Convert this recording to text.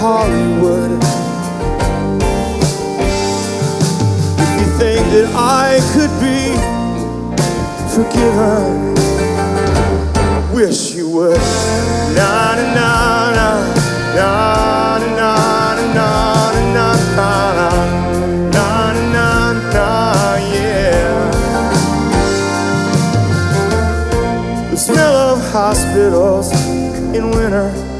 Hollywood. If you think that I could be forgiven, wish you would. Na na na na na na na na na na na na, yeah. The smell of hospitals in winter